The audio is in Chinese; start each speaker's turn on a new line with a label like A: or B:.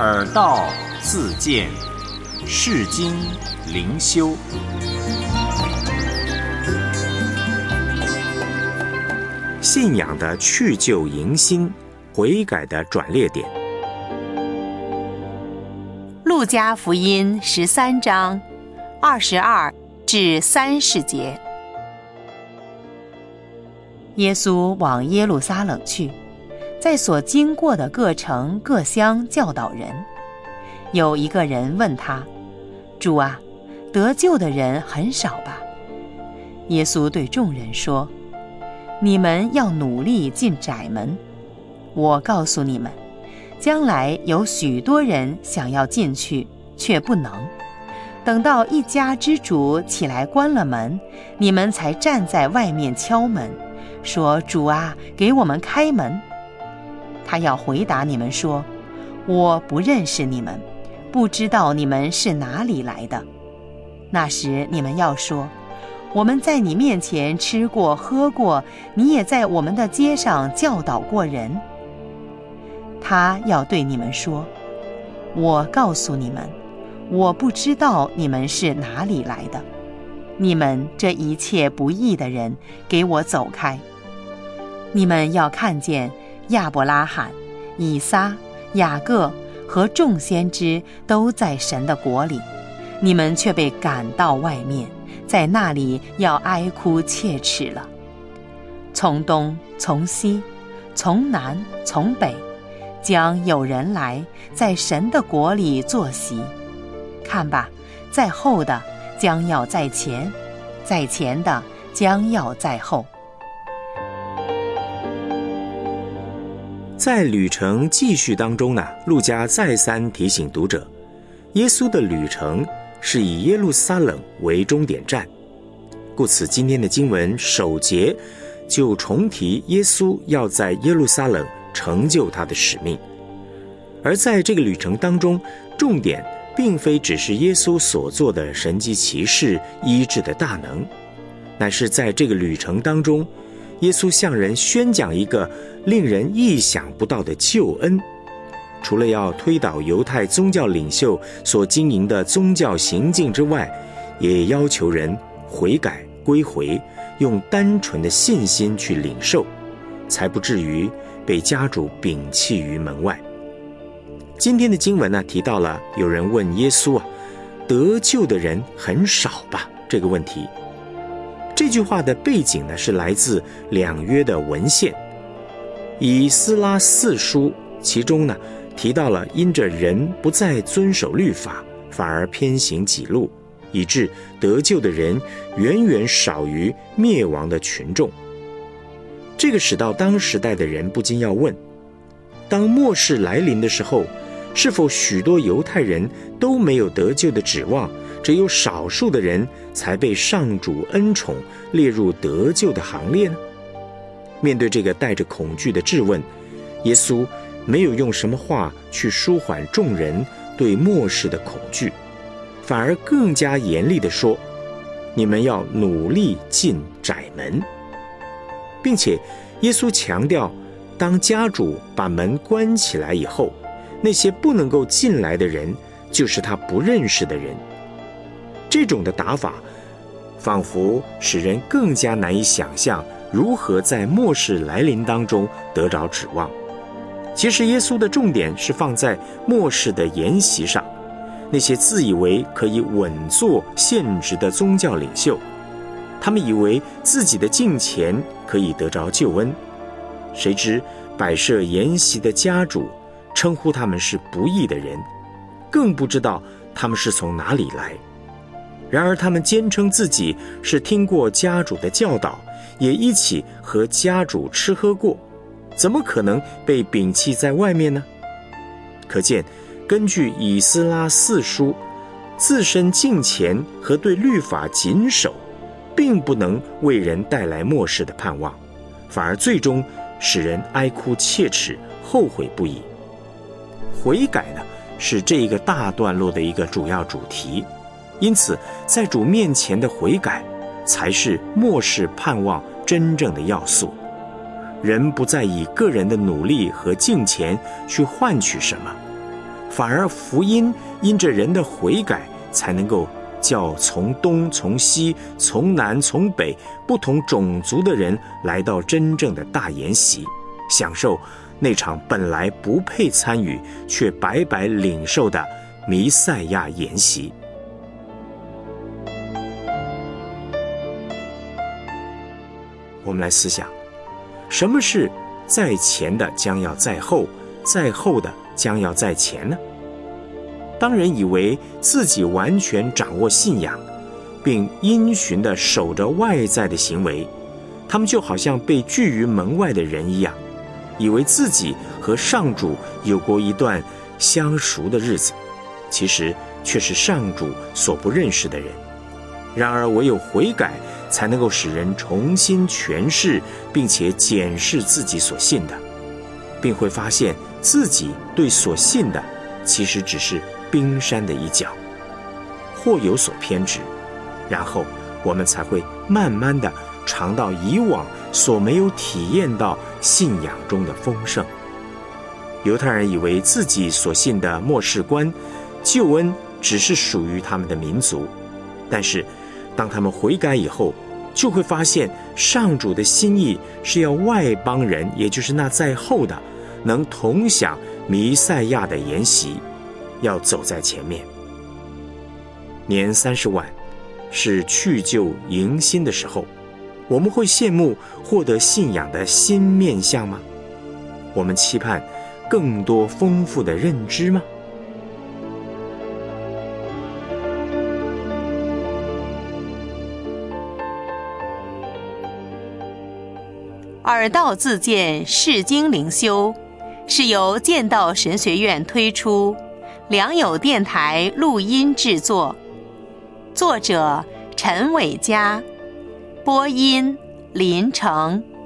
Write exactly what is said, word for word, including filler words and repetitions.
A: 耳道自见，世经灵修。
B: 信仰的去旧迎新，悔改的转捩点。
C: 路加福音十三章二十二至三十节。耶稣往耶路撒冷去，在所经过的各城各乡教导人。有一个人问他：主啊，得救的人很少吧？耶稣对众人说：你们要努力进窄门。我告诉你们，将来有许多人想要进去，却不能。等到一家之主起来关了门，你们才站在外面敲门，说：主啊，给我们开门。他要回答你们说：我不认识你们，不知道你们是哪里来的。那时你们要说：我们在你面前吃过喝过，你也在我们的街上教导过人。他要对你们说：我告诉你们，我不知道你们是哪里来的。你们这一切不义的人，给我走开！你们要看见亚伯拉罕、以撒、雅各和众先知都在神的国里，你们却被赶到外面，在那里要哀哭切齿了。从东从西，从南从北，将有人来在神的国里坐席。看吧，在后的将要在前，在前的将要在后。
B: 在旅程继续当中呢，路加再三提醒读者，耶稣的旅程是以耶路撒冷为终点站。故此今天的经文首节就重提耶稣要在耶路撒冷成就他的使命。而在这个旅程当中，重点并非只是耶稣所做的神迹奇事医治的大能，乃是在这个旅程当中，耶稣向人宣讲一个令人意想不到的救恩。除了要推倒犹太宗教领袖所经营的宗教行径之外，也要求人悔改归回，用单纯的信心去领受，才不至于被家主摒弃于门外。今天的经文呢，提到了有人问耶稣啊，得救的人很少吧？这个问题。这句话的背景呢，是来自两约的文献。以斯拉四书其中呢，提到了因着人不再遵守律法，反而偏行己路，以致得救的人远远少于灭亡的群众。这个使到当时代的人不禁要问，当末世来临的时候，是否许多犹太人都没有得救的指望，只有少数的人才被上主恩宠列入得救的行列呢？面对这个带着恐惧的质问，耶稣没有用什么话去舒缓众人对末世的恐惧，反而更加严厉地说：你们要努力进窄门。并且耶稣强调，当家主把门关起来以后，那些不能够进来的人就是他不认识的人。这种的打法仿佛使人更加难以想象如何在末世来临当中得着指望。其实耶稣的重点是放在末世的筵席上，那些自以为可以稳坐现职的宗教领袖，他们以为自己的敬虔可以得着救恩，谁知摆设筵席的家主称呼他们是不义的人，更不知道他们是从哪里来。然而他们坚称自己是听过家主的教导，也一起和家主吃喝过，怎么可能被摒弃在外面呢？可见根据以斯拉四书，自身敬虔和对律法谨守并不能为人带来末世的盼望，反而最终使人哀哭切齿，后悔不已。悔改呢，是这一个大段落的一个主要主题。因此在主面前的悔改才是末世盼望真正的要素。人不再以个人的努力和敬虔去换取什么，反反而福音因着人的悔改，才能够叫从东、从西、从南、从北不同种族的人来到真正的大筵席，享受那场本来不配参与却白白领受的弥赛亚筵席。我们来思想，什么是在前的将要在后，在后的将要在前呢？当人以为自己完全掌握信仰，并因循地守着外在的行为，他们就好像被拒于门外的人一样，以为自己和上主有过一段相熟的日子，其实却是上主所不认识的人。然而唯有悔改，才能够使人重新诠释并且检视自己所信的，并会发现自己对所信的其实只是冰山的一角，或有所偏执，然后我们才会慢慢的尝到以往所没有体验到信仰中的丰盛。犹太人以为自己所信的末世观救恩只是属于他们的民族，但是当他们悔改以后，就会发现上主的心意是要外邦人，也就是那在后的，能同享弥赛亚的筵席，要走在前面。年三十晚是去旧迎新的时候，我们会羡慕获得信仰的新面向吗？我们期盼更多丰富的认知吗？
C: 耳道自荐释经灵修是由剑道神学院推出，良友电台录音制作，作者陈伟嘉，播音林成。